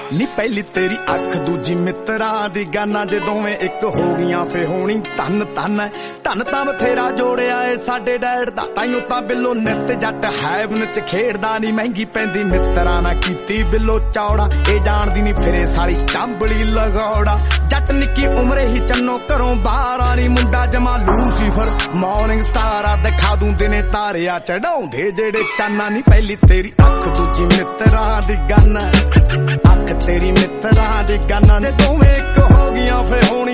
ਨੀ ਪਹਿਲੀ ਤੇਰੀ ਅੱਖ ਦੂਜੀ ਮਿੱਤਰਾਂ ਦੀ ਗਾਨਾ ਜੇ ਦੋਵੇਂ ਇੱਕ ਹੋ ਗਈਆਂ ਫੇ ਹੋਣੀ ਧੰਨ ਧੰਨ ਧੰਨ ਤਾਂ ਬਥੇਰਾ ਜੋੜਿਆ ਏ ਸਾਡੇ ਡੈਡ ਦਾ ਤਾਈਓ ਤਾਂ ਬਿੱਲੋ ਨਿੱਤ ਜੱਟ ਹੈਵਨ ਚ ਖੇਡਦਾ ਨੀ ਮਹਿੰਗੀ ਪੈਂਦੀ ਮਿੱਤਰਾਂ ਨਾ ਕੀਤੀ ਬਿੱਲੋ ਚੌੜਾ ਇਹ ਜਾਣਦੀ ਨੀ ਫਿਰੇ ਸਾਲੀ ਚਾਂਬਲੀ ਲਗੌੜਾ ਜੱਟ ਨਿੱਕੀ ਉਮਰੇ ਹੀ ਚੰਨੋ ਘਰੋਂ ਬਾਹਰ ਆ ਨੀ ਮੁੰਡਾ ਜਮਾ ਲੂਸੀਫਰ ਮਾਰਨਿੰਗ ਸਟਾਰ ਆ ਦਿਖਾ ਦੂੰ ਦਿਨੇ ਤਾਰਿਆ ਚੜਾਉਂਦੇ ਜਿਹੜੇ ਚਾਨਾ ਨੀ ਪਹਿਲੀ ਤੇਰੀ ਅੱਖ ਦੂਜੀ ਮਿੱਤਰਾਂ ਦੀ ਗਾਨਾ ਅੱਖ ਤੇਰੀ ਮਿੱਤਰਾਂ ਦੀ ਗਾਨਾ ਨੇ ਦੋਵੇਂ ਇੱਕ ਹੋ ਗਈਆਂ ਫੇ ਹੋਣੀ